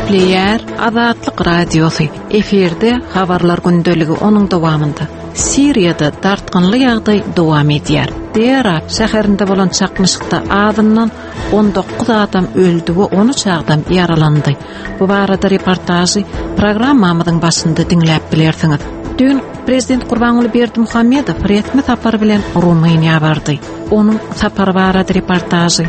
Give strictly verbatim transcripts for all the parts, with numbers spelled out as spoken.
Player Azatlyk radiosu eferde habarlar gündöligi onun dowamında. Siriyada dartqanly ýagdaý dowam edýär. Dera şäherinde bolan çakmyşykda adından on dokuz adam öldü we on üç adam ýaralandy. Bu barada reportajy programmamyzyň başynda dinläp bilersiňiz. Dün Prezident Gurbanuly Berdimuhammedow resmi sapar bilen Rumyniýa bardy. Onuň sapar barada reportajy.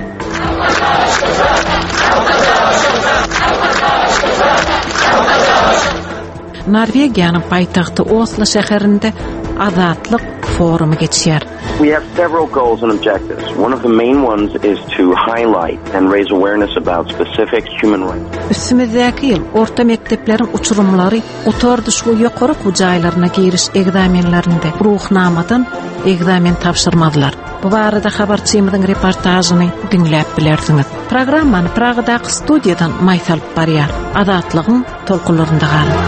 Norvegiýanyň paýtagty Oslo şäherinde azatlyk forumy geçýär. We have several goals and objectives. One of the main ones is to highlight and raise awareness about specific human rights. Üstümizdäki ýyl orta mektepleriň uçurumlary otardy şu ýokary jaýlaryna giriş egzaminlerinde ruhnamadan egzamin tapşyrmadylar. Bu barada habarçymyzyň reportajyny dinläp bilersiňiz. Programmany Pragadaky studiýadan maýsal barýar. Azatlygyň tolkunlarynda galyp.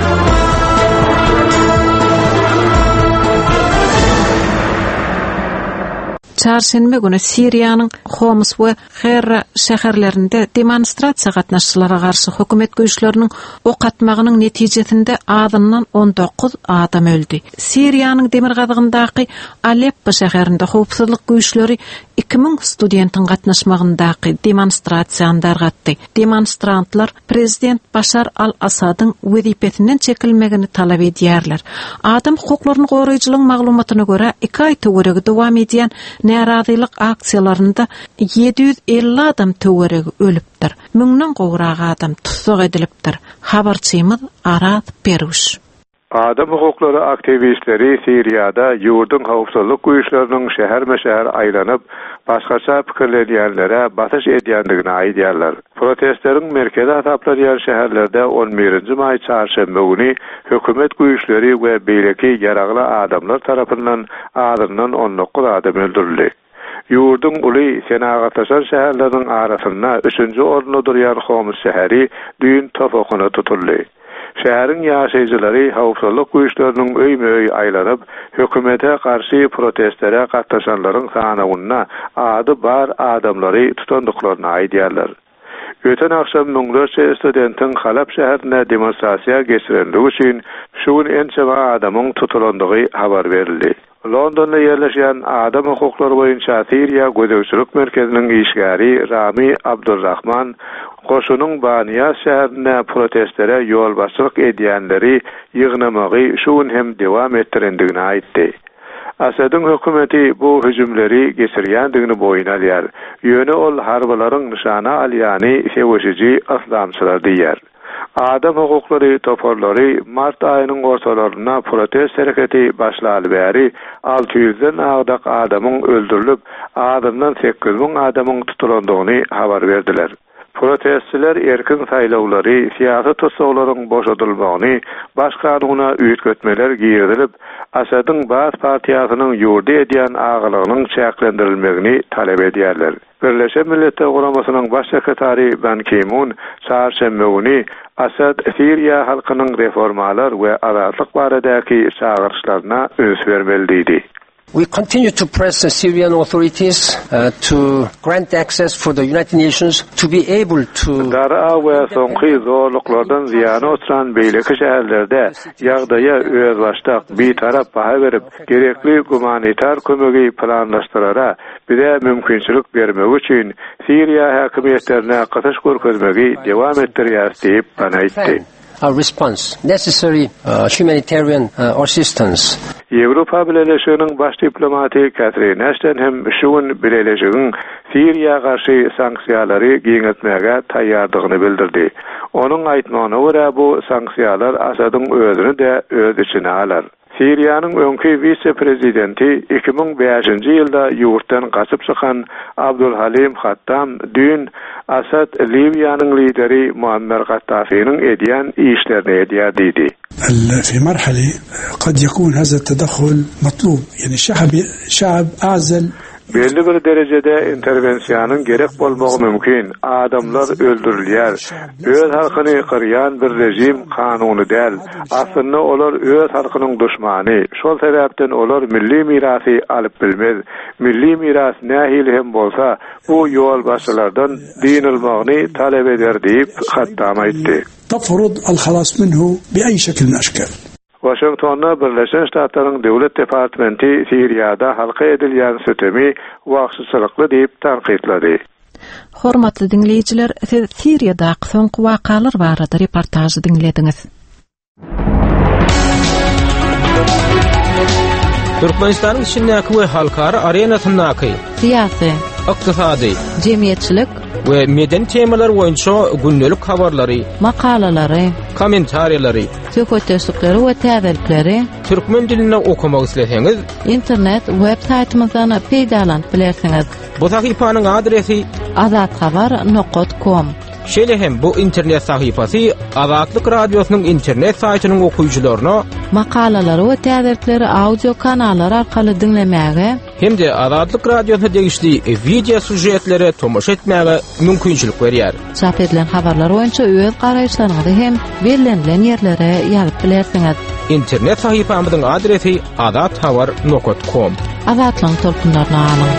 Çarşenbe günü Siriýanyň Homs we Hera şäherlerinde demonstrasiýa gatnaşçylara garşy hökümet güýçleriniň ok atmagynyň netijesinde adından on dokuz adam öldü. Siriýanyň demir gazygyndaky Aleppo şäherinde howpsuzlyk güýçleri iki ming studentin gatnaşmagyndaky demonstrasiýany dargatdy. Demonstrantlar prezident Başar al-Asadyň wezipetinden çekilmegini talap edýärler. Adam hukuklaryny goraýjylygyň maglumatyna görä iki aý töweregi dowam edýän narazylyk aksiýalarynda yedi yüz elli adam töweregi ölüpdir. Müňden gowrak adam tutsak edilipdir. Habarçymyz Arat Peruş. Adam hukuklary aktivistleri Siriýada ýurdun howpsuzlyk güýçleriniň şäher-meşäher aýlanyp başgaça pikirlenýänlere batyş edýändigini aýdýarlar. Protestleriň merkezi ataplanýan şäherlerde on birinji maý çarşembe güni hökümet güýçleri we beýleki ýaragly adamlar tarapyndan adından on dokuz adam öldürildi. Ýurdun uly senagatyşan şäherleriň arasynda üçünji orunda durýan Homs şäheri düýün topokyna tutuldy. Şäheriň ýaşaýjylary howpsuzlyk güýçleriniň öýme-öý aýlanyp hökümete garşy protestlere gatnaşanlaryň sanawyna ady bar adamlary tutandyklaryny aýdýarlar. Öten akşam müňlerçe studentin Halap şäherine demonstrasiýa geçirenligi üçin şuň ençe adamyň tutulandygy habar berildi. Londonda yerleşen adam hukuklary boýunça Siriýa gözegçilik merkeziniň işgäri Rami Abdurrahman goşunyň Baniýas şäherine protestlere ýol başçylyk edýänleri ýygnamagy şuň hem dowam etdirendigini aýtdy. Asadyň hökümeti bu hüjümleri geçirýändigini boýuna alýar. Ýöne ol harbalaryň nişana alýany sewişiji aslamçylar diýär. Adam hukuklary toparlary mart aýynyň ortalaryna protest hereketi başlaly bäri altı yüzden agdak adamyň öldürilip, adamdan sekiz bin adamyň tutulandygyny habar berdiler. Protestçiler erkin saýlawlary, siýasat tutsaglaryň boşadylmagyny, baş kanunyna üýtgetmeler giýirilip, Asadyň bas partiýasynyň ýurda edýän agylygynyň çäklendirilmegini talap edýärler. Birleşen Milletler Guramasynyň baş sekretary Ban Ki-moon çarşembe güni Asad Siriýa halkynyň reformalar we azatlyk baradaky çağırışlaryna öňs bermeli diýdi. We continue to press the Syrian authorities uh, to grant access for the United Nations to be able to Dara we soňky zorluklardan ziýany oturan beýleki şäherlerde ýagdaýa öz başdak bir tarap baha berip gerekli humanitar kömegi planlaşdyrara bire mümkinçilik bermek üçin Siriýa häkimetlerine gatyş görkezmegi dowam etdirýär diýip banaýtdy. Our response, necessary uh, humanitarian uh, assistance. Ýewropa Birleşiginiň baş diplomaty Catherine Ashton hem şuň birleşigiň Siriýa garşy sanksiýalary giňetmäge taýýardygyny bildirdi. Onuň aýtmagyna görä bu sanksiýalar Asadyň özüni de öz içine alar. Siriýanyň öňki vice-prezidenti iki ming beşinji ýylda ýurtdan gaçyp çykan Abdulhalim Hattam dün Asad Libyanyň lideri Muammer Gaddafi'nin edýän işlerini edýär diýdi. في مرحلة قد يكون هذا التدخل مطلوب يعني الشعب شعب أعزل belli bir derecede intervensiyanın gerek bolmagy mümkin. Adamlar öldürilýär. Öz halkyny kırýan bir rejim kanuny däl. Aslynda olar öz halkynyň düşmany. Şol sebäpden olar milli mirasy alyp bilmez. Milli miras nähili hem bolsa bu ýol başlardan dinilmagyny talep eder diýip hattama aýtdy. تفرض الخلاص منه بأي شكل من الأشكال. Washington'da Birleşen Ştatlaryň Döwlet Departamenti Siriýada halka edilýän sütemi wagtsyzlykly diýip tanqidlady. Hormatly dinleýijiler, Siriýada soňky wakalar barada reportajy dinlediňiz. Türkmenistanyň içindäki we halkara arenasyndäki Siyasi, ykdysady, jemgyýetçilik we meden temalar boýunça gündelik habarlary, makalalary, kommentariýalary, söhbetleşikleri we täzelikleri türkmen dilinde okumak isleseňiz, internet web saytymyzdan peýdalanyp bilersiňiz. bu sahypanyň adresi azatxabar nokta com. şeýle hem bu internet sahypasy Azatlyk radiosynyň internet saýtynyň okuyucularyna makalalary we täzelikleri audio kanallar arkaly dinlemäge hem de Azatlyk radiosyna degişli video sujetlere tomoş etmäge mümkinçilik berýär. çap edilen habarlar boýunça öz garaýşlaryňyzy hem bellenlen ýerlere ýazyp bilersiňiz. İnternet sahypamyzyň adresi azatxabar nokta com. Azatlyň tolkunlaryna alyň.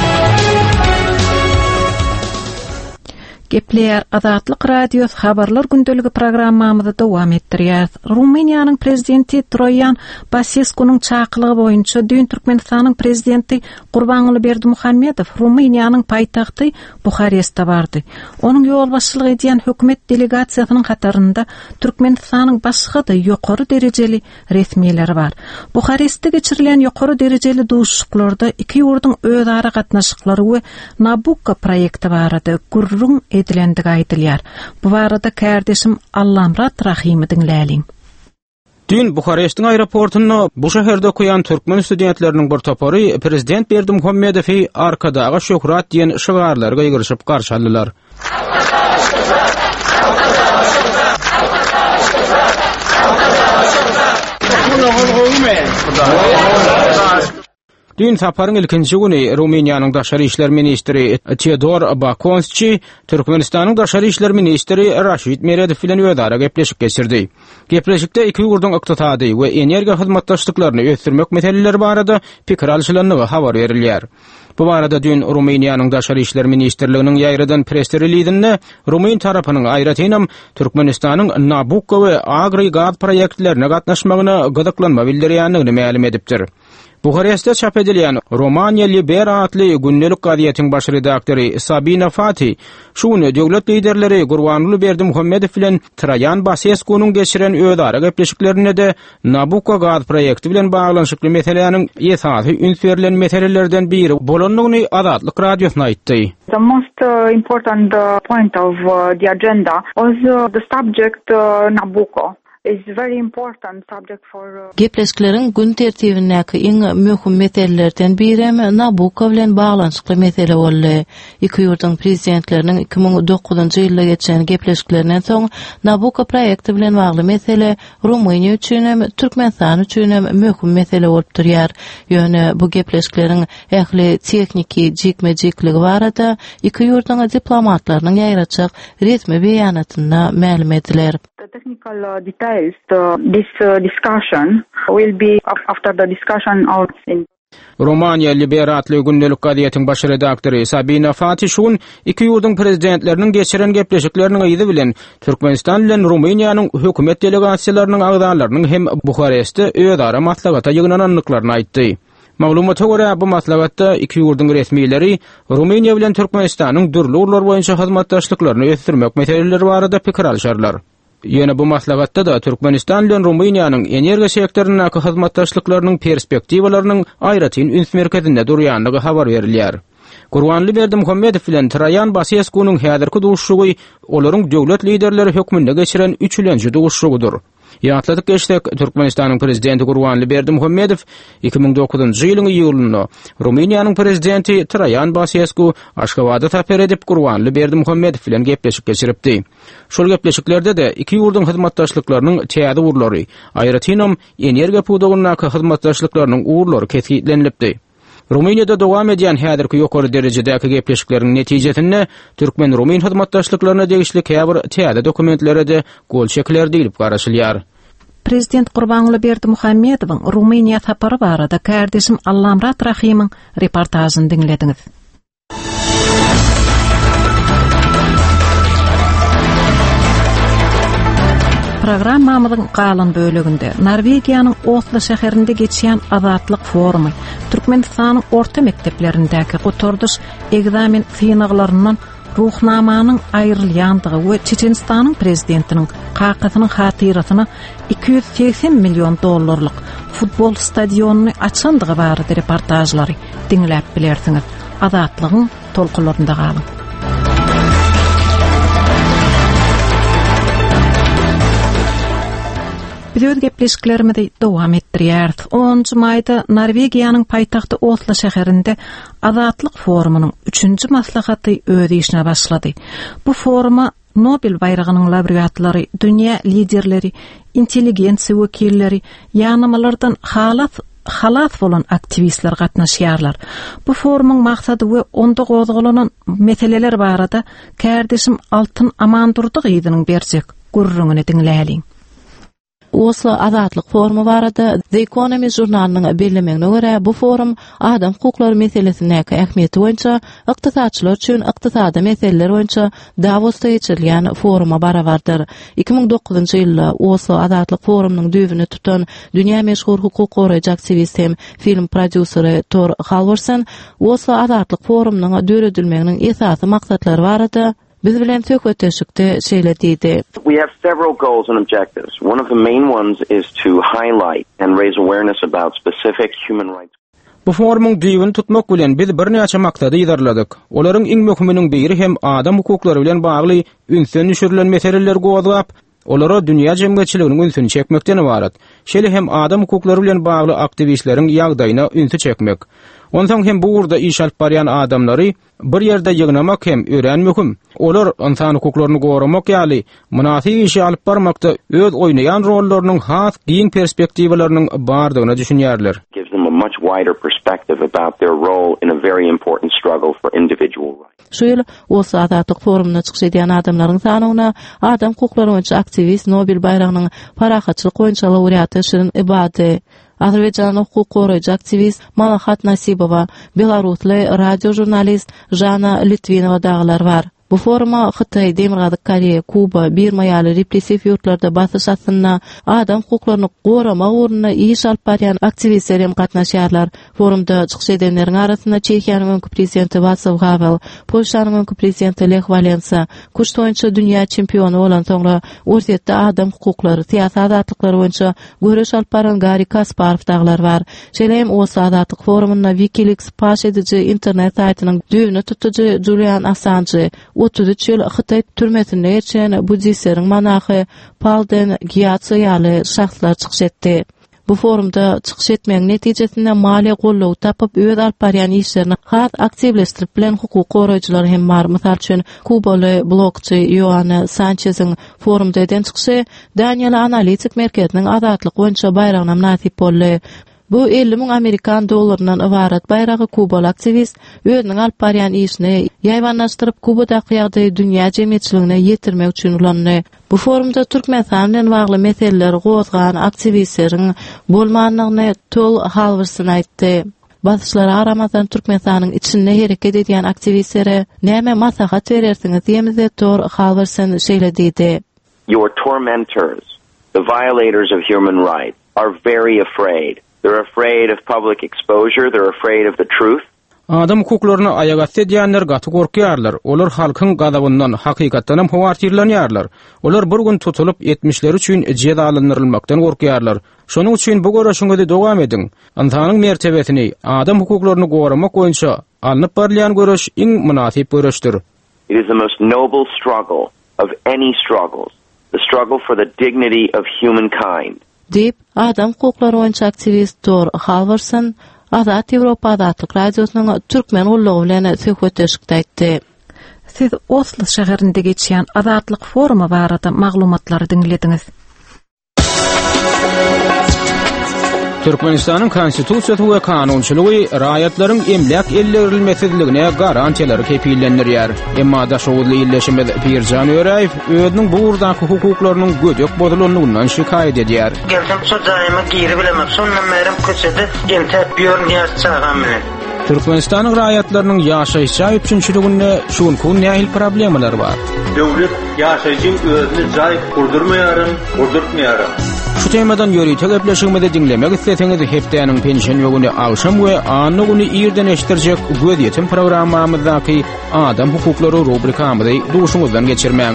Gepler Azatlyk Radio habarlar gündeligi programmamyzda dowam etdirýär. Rumeniýanyň prezidenti Troyan Basescunyň çakylygy boýunça dün Türkmenistanyň prezidenti Gurbanuly Berdimuhammedow Rumeniýanyň paýtagty Buharestde bardy. Onuň ýol başçylyk edýän hökümet delegasiýasynyň katarynda Türkmenistanyň başga da ýokary derejeli resmiýetleri bar. Buharestde geçirilen ýokary derejeli duşuklarda iki ýurduň özara gatnaşyklary we Nabucco proýekti barady. Gurrun edilendigi aýdylýar. Bu barada kardeşim Allamrat Rahimy dinläliň. Dün Buharest'in aeroportuna bu şehirde okuyan Türkmen studentlerinin bir topary prezident Berdimuhammedowy arkadaga şöhrat diýen şygarlarga ýygyryşyp garşy aldylar. Dün saparyň ilkinji güni Rumeniýanyň daşary işler ministri Teodor Bakonschi Türkmenistanyň daşary işler ministri Raşid Meredow bilen özara gepleşik geçirdi. Gepleşikde iki ýurduň ykdysady we energiýa hyzmatdaşlyklaryny ösdürmek meseleleri barada pikir alşylandygy habar berilýär. Bu barada dün Rumeniýanyň daşary işler ministrliginiň ýaýradan press releaseinde Rumen tarapynyň aýratynam Türkmenistanyň Nabucco we agregat proýektlerine gatnaşmagyna gydyklanma bildirýändigini ma'lum edipdir. Buharest'te çap edilýän Romaniýa Liber adly gündelik gaziýetiň baş redaktory Sabina Fati şuny döwlet liderleri Gurbanuly Berdimuhammedow bilen Troyan Basescunyň geçiren özara gepleşiklerine de Nabucco gaz proýekti bilen baglanyşykly meseleleriň esasy ünsürlen meselelerden biri bolanlygyny Azatlyk radiosyna aýtdy. The most uh, important uh, point of uh, the agenda was uh, the subject uh, Nabucco. Is very important subject for uh... Gepleşikleriň gün tertibindäki iň möhüm meselelerden biri Nabucco bilen baglanyşykly mesele boldy. Iki ýurduň prezidentleriniň iki ming dokuzunçy ýylda geçen gepleşiklerinden soň Nabucco proýekti bilen bagly mesele Rumeniýa üçin hem Türkmenistan üçin hem möhüm mesele bolup durýar. Ýöne bu gepleşikleriň ähli tekniki jikme-jikligi barada iki ýurduň diplomatlarynyň ýaýraçyk resmi beýanatynda ma'lum ediler. The technical uh, details uh, this uh, discussion will be after the discussion out in Romaniýa Liber adly gündelik gaziýetiň baş redaktory Sabina Fati şun iki ýurduň prezidentleriniň geçiren gepleşikleriniň aýdy bilen Türkmenistan bilen Rumeniýanyň hökümet delegasiýalarynyň agdalarynyň hem Buharestde özara maslagata ýygnananlyklaryny aýtdy. Maglumata görä bu maslagatda iki ýurduň resmiýetleri Rumeniýa bilen Türkmenistanyň dürli urlar boýunça hyzmatdaşlyklaryny ösdürmek meseleleri barada pikir alşarlar. Ýöne bu maslagatda da Türkmenistan bilen Rumeniýanyň energiýa sektorunyň hyzmatdaşlyklarynyň perspektiwalarynyň aýratyn üns merkezinde durýanlygy habar berilýär. Gurbanuly Berdimuhammedow bilen Troyan Basescunyň häzirki duşuşugy olaryň döwlet liderleri hökmünde geçiren üçlenji duşuşugydyr. Ýatladyk geçdik Türkmenistanyň prezidenti Gurbanuly Berdimuhammedow iki ming dokuzunçy ýylyň ýylyna Rumeniýanyň prezidenti Troyan Basescu Aşgabatda tapar edip Gurbanuly Berdimuhammedow bilen gepleşik geçiripdi. Şol gepleşiklerde de iki ýurduň hyzmatdaşlyklarynyň täze urlary, aýratynam energiýa puwdagynyň hyzmatdaşlyklarynyň urlary kesgitlenilipdi. Ruminiýada dowam edýän häzirki ýokary derejedäki gepleşikleriň netijesinde türkmen-rumin hyzmatdaşlyklaryna degişli käbir täze dokumentlere de gol şekler diýilip garaşylýar. Prezident Gurbanuly Berdimuhammedowyň Ruminiýa tapary barada kardeşim Allamrat Rahimyň reportażyny dinlediňiz. Programmamyzyň galan bölегinde Norwegiýanyň Oslo şäherinde geçýän azatlyk forumy, Türkmenistanyň orta mekdeplerindäki gotorduş egzamin synaglarynyň ruhnamanyň aýrylýandygy we Çeçenistanyň prezidentiniň kakasynyň hatyrasyna iki yüz seksen milyon dollarlyk futbol stadionuny açandygy barada reportajlary dinläp bilersiňiz. Azatlygyň tolkunlarynda galyň. Biz öz gepleşiklerimizi dowam etdirýäris. onuncu maýda Norwegiýanyň paýtagty Oslo şäherinde Azatlyk forumunyň üçünçi maslahaty öz işine başlady. Bu foruma Nobel bayragynyň laureatlary, dünýä liderleri, intelligensiýa wekilleri, ýanamalardan halas halas bolan aktivistler gatnaşýarlar. Bu forumuň maksady we onda gozgalanan meseleler barada kardeşim Altyn Amandurdy gyzynyň berjek gurrungyny dinläliň. Oslo Azatlyk forumy barada The Economist jurnalynyň bellemegine görä bu forum adam hukuklary meselesindäki ähmiýeti boýunça ykdysadçylar üçin ykdysady meseleler boýunça Davosda geçirilýän foruma barabardyr. iki ming dokuzunçy ýylda Oslo Azatlyk forumynyň düýbüni tutan dünýä meşhur hukuk goraýjy aktivist hem film prodüseri Thor Halvorsen Oslo Azatlyk forumynyň döredilmeginiň esasy maksatlary barada biz bilen söhbetleşikde şeýle diýdi. We have several goals and objectives. One of the main ones is to highlight and raise awareness about specific human rights. Bu forumuň düýbüni tutmak bilen biz bir näçe maksady ýydarladyk. Olaryň iň möhüminiň biri hem adam hukuklary bilen bagly ünsün düşürilen meseleler gowazlap, olara dünýä jemgyýetçiliginiň ünsüni çekmekden ibaret. Şeýle hem adam hukuklary bilen bagly aktivistleriň ýagdaýyna ünsü çekmek. Ondan hem bu urda iş alyp barýan adamlary bir ýerde ýygnamak hem öğrenmekim. Olar insan hukuklaryny goramak ýaly münasib işi alyp barmakda öz oýnaýan rollarynyň has giň perspektiwalarynyň bardygyna düşünýärler. Gives them a much wider perspective about their role in a very important struggle for individual rights. Şu ýyl Oslo Azatlyk forumuna çykyş edýän adamlaryň sanyna adam hukuklary boýunça aktivist Nobel bayragynyň parahatçylyk boýunça laureaty Şirin Ibadi, Azerbaýjan hukuk goraýjy aktivist Malahat Nasibowa, Belarusly radio jurnalist Jana Litvinova daglar bar. Bu foruma Xitay, Demirgazyk Koreýa, Kuba, Birma ýaly repressiw ýurtlarda basyş astyna adam hukuklaryny goramak ugruna iş alyp barýan aktivistler hem gatnaşýarlar. Forumda çykyş edenleriň arasynda Çekiýanyň öňkü prezidenti Václav Havel, Polşanyň öňkü prezidenti Lech Walesa, kuş boýunça dünýä çempionu bolan soňra Orsetde adam hukuklary, siýasy azatlyklary boýunça göreş alyp baran Gary Kasparow daglar bar. Şeýle Oslo Azatlyk forumuna WikiLeaks paş edici internet saýtynyň düýbüni tutujy Julian Assange otuz üç ýyl Xitay türmesinde geçen budistleriň manahy Palden Gyatso ýaly şahslar çykyş etdi. Bu forumda çykyş etmegiň netijesinde maliýe gollaw tapyp öz alyp barýan işlerini has aktivleşdirip bilen hukuk goraýjylar hem bar. Mysal üçin Kubaly blogçy Joana Sanchez'iň forumda eden çykyşy Daniel Analitik merkeziniň azatlyk boýunça bayragyna nasip boldy. Bu elli min Amerikan dollarynyň ibarat bayragy Kubaly aktivist özüniň alyp barýan işini ýaýwanlaşdyryp Kubadaky ýagdaýy dünýä jemgyýetçiligine ýetirmek üçin ulandy. Bu forumda Türkmenistan bilen bagly meseleleri gozgan aktivistleriň bolmanlygyny Thor Halvorsen aýtdy. Basyşlara aramazdan Türkmenistanyň içinde hereket edýän aktivistlere näme maslahat berersiňiz diýemizde Thor Halvorsen şeýle diýdi. Your tormentors, the violators of human rights, are very afraid. They're afraid of public exposure, they're afraid of the truth. Adam hukuklaryny aýak edýänler gaty gorkýarlar. Olar halkyň gadabyndan hakykatdan hem hawartirlanýarlar. Olar bir gün tutulup etmişleri üçin jezalandyrylmakdan gorkýarlar. Şonuň üçin bu görüşiňizde dowam ediň. Insanyň mertebesini, adam hukuklaryny goramak boýunça alınıp barýan görüş iň münasip görüşdir. It is the most noble struggle of any struggles, the struggle for the dignity of humankind. Dip adam hukuklary boýunça aktivist Thor Halvorsen Azat Ýewropa Azatlyk radiosynyň türkmen ullagy bilen söhbetleşikde aýtdy. Siz Oslo şäherinde geçýän Azatlyk forumy barada maglumatlary dinlediňiz. Türkmenistan'ın konstitusiýasy we kanunçylygy raýatlaryň emlak ellerilmesizligine garantiýalary kepillendirýär. Emma daşowly illeşmede Pirjan Öraýew özüniň bu urdanky hukuklarynyň gödek bozulanlygynyň şikaýet edýär. Geldim çaýyma giri bilemek, sondan merim köçede emtek biýor niýat çağam bilen. Türkmenistan'ın raýatlarynyň ýaşaýşy üçinçiliginde şunkun nähil problemler bar. Döwlet ýaşaýjyň özüni jaý kurdurmaýaryn, kurdurtmaýaryn. Şu temadan ýöri tegepleşigimizde dinlemek isteseňiz hepdeniň pensiýa ýögüni akşam we anny güni ýerden eşdirjek göz ýetim programmamyzdaky adam hukuklary rubrikamyzy duşuňyzdan geçirmäň.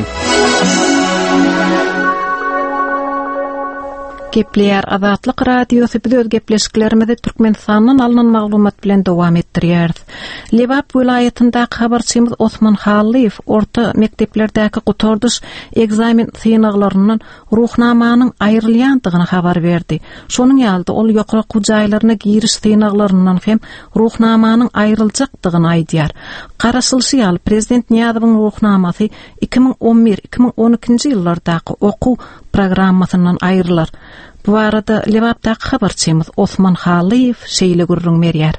Gepleýär Azatlyk radiosu biz gepleşiklerimizi Türkmenistanyň alynan maglumat bilen dowam etdirýär. Lebap vilayetinde habarçymyz Osman Halliýew orta mekteplerdäki gutorduş egzamin synaglarynyň ruhnamanyň aýrylýandygyny habar berdi. Şonuň ýalda ol ýokary jaýlaryna giriş synaglarynyň hem ruhnamanyň aýryljakdygyny aýdýar. Garaşylşy ýaly prezident Niýazowyň ruhnamasy iki ming on bir iki ming on ikinji ýyllardaky okuw programmasynyň aýrylar. Bu arada Lebapdaky habarçymyz Osman Halliýew şeýle gurrun berýär.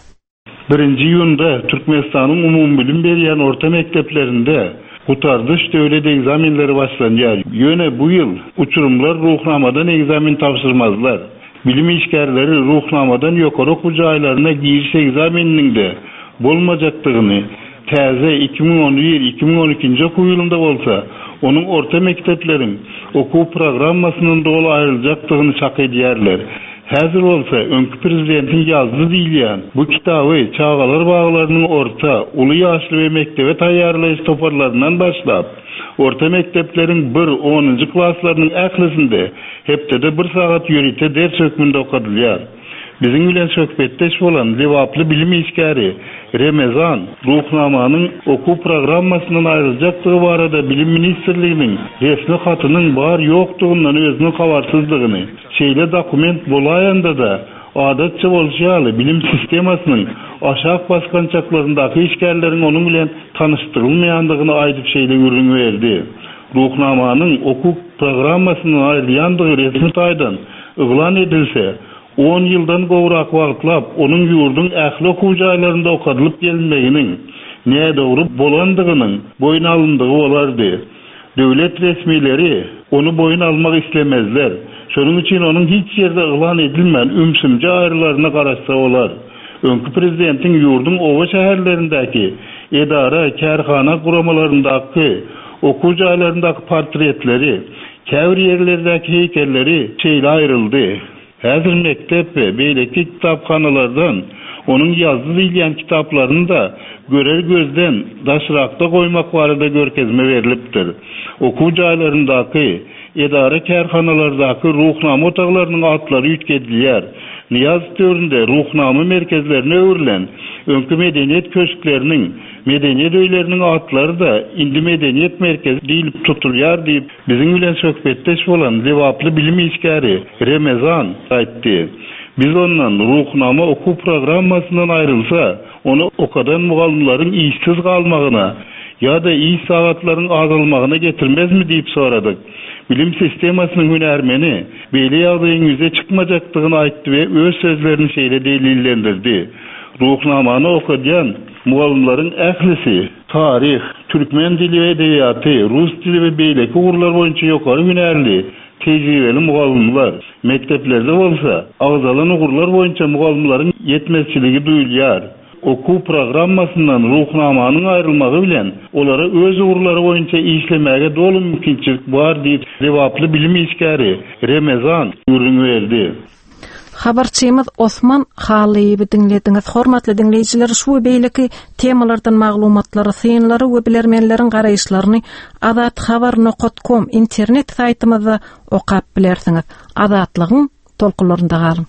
Birinji ýylda Türkmenistanyň umumy bilim berýän orta mekdeplerinde gutardyş döwlet egzaminleri başlanýar. Ýöne bu ýyl uçurumlar ruhnamadan egzamin tapşyrmazlar. Bilim işgärleri ruhnamadan ýokary okuw jaýlaryna giriş egzamininiň de bolmajakdygyny, täze iki ming on bir iki ming on ikinji okuw ýylynda bolsa, onun orta mektepleriň okuw programmasynyň dolu aýryljakdygyny şak edýärler. Häzir bolsa öňkü prezidentin ýazdy diýilýän bu kitaby çağalar baglarynyň orta, uly ýaşly we mektebe taýýarlaýyş toparlaryndan başlap, orta mektepleriň bir onunji klasslarynyň ählisinde hepde bir sagat ýörite ders hökmünde okadylýar. Bizim bilen söhbetdeş bolan Lebaply bilim işgäri Remezan ruhnamanyň okuw programmasynyň aýryljakdygy barada bilim ministrliginiň resmi hatynyň bar ýokdugyndan özüniň habarsyzlygyny, şeýle dokument bolaýanda da adatça bolýaly bilim sistemasynyň aşak baskançaklaryndaky işgärleriň onuň bilen tanyşdyrylmaýandygyny aýdyp şeýle ürün berdi. Ruhnamanyň okuw programmasynyň aýrylýandygy resmi taýdan yglan edilse, on ýyldan gowrak wagtlap onuň ýurdun ähli okuw jaýlarynda okadylyp gelmeginiň näde dogry bolandygynyň boyun alyndygy bolardy. Döwlet resmileri onu boyun almak islemezler. Şonuň üçin onuň hiç ýerde yglan edilmän ümsümje aýrylaryna garaşsa bolar. Öňkü prezidentiň ýurdun owa şäherlerindäki edara, kärhana guramalaryndaky okuw jaýlaryndaky portretleri, käbir ýerlerdäki heykelleri şeýle aýryldy. Häzir mektep we beýleki kitapxanalardan onun ýazdy diýilýän kitaplaryny da görer gözden daşrakda goýmak barada görkezme berilipdir. Okuw jaýlaryndaky, edara kärhanalardaky ruhnama otaglarynyň atlary ýetkedilýär. Niýaz töründe ruhnama merkezlerine öwrilen öňkü medeniýet köşkleriniň, medeniýet öýleriniň atlary da indi medeniýet merkezi diýilip tutulýar diýip biziň bilen söhbetdeş bolan Lebaply bilim işgäri Remezan aýtdy. Biz ondan ruhnama okuw programmasynyň aýrylsa, onu okadan mugallimlaryň işsiz galmagyna ýa-da iş sagatlarynyň azalmagyna getirmezmi diýip soradyk. Bilim sistemasynyň hünärmeni beýle ýagdaýyň ýüze çykmajakdygyny aýtdy we öz sözlerini şeýle delillendirdi. Ruhnamany okudyan mugallimlaryň ählisi tarih, türkmen dili we edebiýaty, rus dili we beýleki ugurlar boýunça ýokary hünärli, tejribeli mugallimlar mekteplerde bolsa, agzalan ugurlar boýunça mugallimlaryň ýetmezçiligi duýulýar. Okuw programmasynyň ruhnamanyň aýrylmagy bilen olara öz ugurlary boýunça işlemäge dolu mümkinçilik bar diýip Lebaply bilim işgäri Remezan ýürün berdi. Habarçymyz Osman Halliýewi dinlediňiz. Hormatly dinleýijiler, şu beýleki temalardan maglumatlary, synlary we bilermenleriň garaýşlaryny azat habar nokta com internet saýtymyzda okap bilersiňiz. Azatlygyň tolkunlarynda galyň.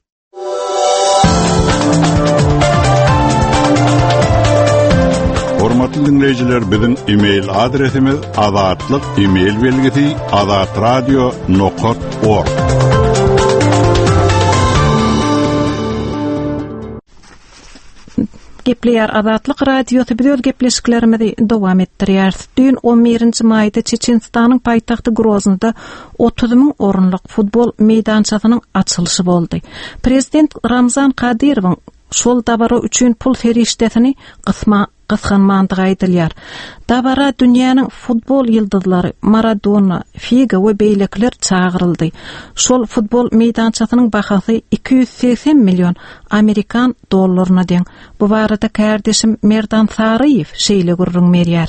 Hormatly dinleyijiler, biziň e-mail adresimiz azatlyk e-mail belgisi azatradio nokta org. Gepleyer Azatlyk radiosu biz öz gepleşiklerimizi dowam etdirýär. Dün on birinji maýda Çeçenistanyň paýtagty Groznda otuz ming orunluk futbol meýdançasynyň açylyşy boldy. Prezident Ramzan Kadyrowyň şol dabara üçin pul ferişdetini gysma gysganmandygy aýdylýar. Dabara dünýäniň futbol ýyldızlary Maradona, Figo we beýlekler çağıryldy. Şol futbol meýdançasynyň bahasy iki yüz seksen milyon Amerikan dollaryna deň. Bu barada kardeşim Merdan Saryýew şeýle gurrun berýär.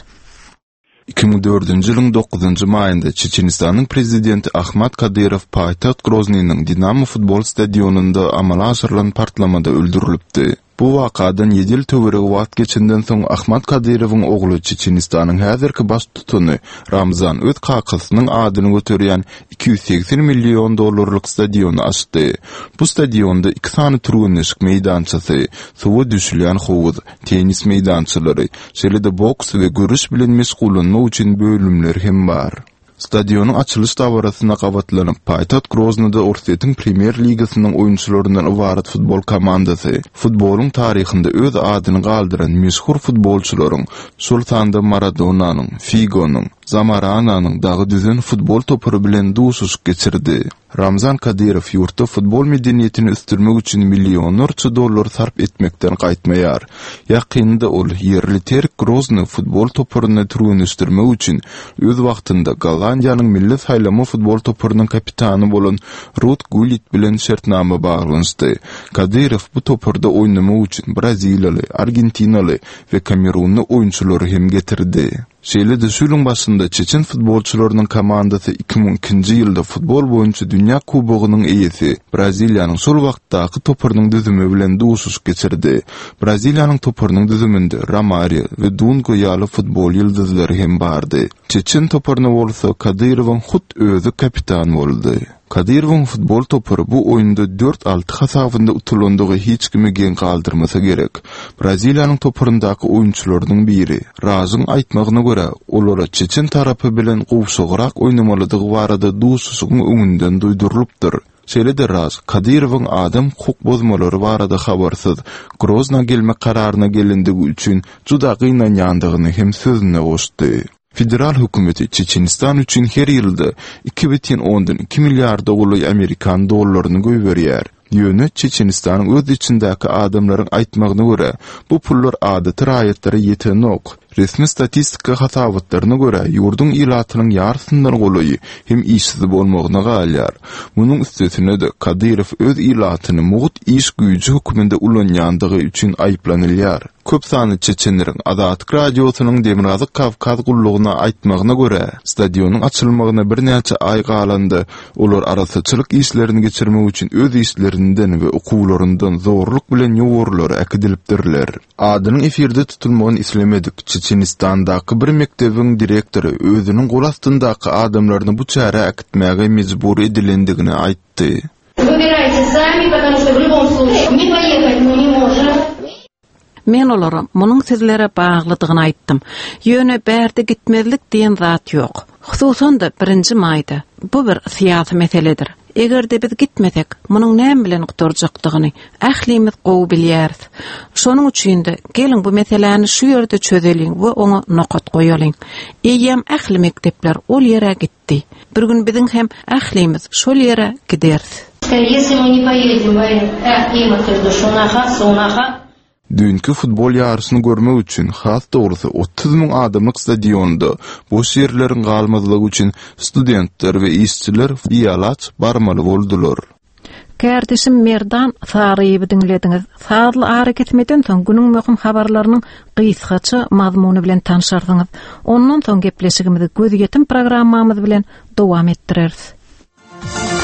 iki ming dördünji ýylyň dokuzunji maýynda Çeçenistanyň prezidenti Ahmat Kadyrow paýtagt Groznyň Dinamo futbol stadionunda amala aşyrylan partlamada öldürilipdi. Bu wakadan ýedi ýyl töwereg wagt geçenden soň Ahmat Kadyrowyň ogly Çeçenistanyň häzirki baş tutuny Ramzan öz kakasynyň adyny göterýän iki yüz seksen milyon dollarlyk stadiony açdy. Bu stadionda iki sany tribünleşik meýdançasy, suwa düşülýän howuz, tenis meýdançalary, şeýle-de boks we görüş bilen meşgulanma üçin bölümler hem bar. Stadionun açılış davarasyna gabatlanyp paýtagt Groznyda Orsetň Premier Ligasynyň oýunçylaryndan ibaret futbol komandasy, futbolun taryhynda öz adyny galdyran meşhur futbolçylaryň, şol sanda Maradonanyň, Figonyň, Zamarananyň dagy düzen futbol topary bilen duşuş geçirdi. Ramzan Kadyrow ýurtda futbol medeniýetini üstürmek üçin millionlarça dollar sarp etmekden gaýtmaýar. Ýakynda ol ýerli terk Grozny futbol toparyny türünüşdirmek üçin öz wagtynda Gollandiýanyň milli saýlama futbol toparynyň kapitany bolan Ruud Gullit bilen şertnama baglanşdy. Kadyrow bu toparda oýnamak üçin Braziliýaly, Argentinaly we Kamerunly oýunçylary hem getirdi. Şeýle-de şulyň başynda Çeçen futbolçylarynyň komandasy iki ming ikinji ýylda futbol boýunça dünýä kubogynyň eýesi Braziliýanyň şol wagtdaky toparynyň düzümi bilen duşuş geçirdi. Braziliýanyň toparynyň düzüminde Romario we Dunga ýaly futbol ýyldızlary hem bardy. Çeçen toparyny bolsa Kadyrowyň hut özü kapitan boldy. Kadyrowyň futbol topary bu oýunda dört alty hasabynda utulandygy hiç kimi gen galdyrmasa gerek. Braziliýanyň toparyndaky oýunçylarynyň biri Razyn aýtmagyna görä, olara Çeçen tarapy bilen gowşagyrak oýnamalydygy barada duşuşyň öňünden duýdurylypdyr. Şeýle-de Raz, Kadyrowyň adam huk bozmalary barada habarsyz Grozna gelmek kararyna gelendigi üçin juda gynanýandygyny hem sözüne goşdy. Federal hökümeti Çeçenistan üçin her ýylda iki bin ondan iki milliard dolar Amerikan dollaryny göýberýär. Ýöne Çeçenistanyň öz içindäki adamlaryň aýtmagyna görä, bu pullar adaty raýatlary ýetenok. Resmi statistika hasabatlaryna görä, ýurdun ilatynyň ýarysyndan golaý hem işsiz bolmagyna galýar. Munyň üstesine de Kadyrow öz ilatyny mugut iş güýji höküminde ulanýandygy üçin aýplanylýar. Köp sany Çeçenleriň Azatlyk radiosynyň Demirgazy Kavkaz gullugyna aýtmagyna görä, stadionyň açylmagyna bir näçe ay galandy. Olar arasaçylyk işlerini geçirmek üçin öz işlerinden we okuwlaryndan zorluk bilen ýogurlary akdilipdirler. Adynyň efirde tutulmagyny islemedik. Çeçenistandaky bir mektebiň direktory özüniň gol astyndaky adamlaryny bu çäre akitmäge mejbur edilendigini aýtdy. Выбирайте сами, потому что в любом случае не поехать мы не можем. Men olara munyň sizlere baglydygyny aýtdym. Ýöne bärde gitmezlik diýen zat ýok. Hususan da birinji maýda. Bu bir syýasy meseledir. Egerde biz gitmesek, munyň näme bilen gutarjakdygyny ählimiz gowy bilýäris. Şonuň üçin de gelin bu meseleni şu ýerde çözelim we oňa nokat goýalyň. Eýem ähli mektepler ol ýere gitdi. Bir gün biziň hem ählimiz şol ýere giderdi. Если мы не поедем в Ахимовку, Шунаха, Сунаха, Dünkü futbol ýarysyny görmek üçin has dogrusu otuz ming adamlyk stadionda boş ýerleriň galmazlygy üçin studentler we işçiler ýalaç barmaly boldular. Kardeşim Merdan Saryýew dinlediňiz. Saatly hareket etmeden soň günüň möhüm habarlarynyň gysgaça mazmuny bilen tanşardyňyz. Ondan soň gepleşigimizi göz ýetim programmamyz bilen dowam etdireriz.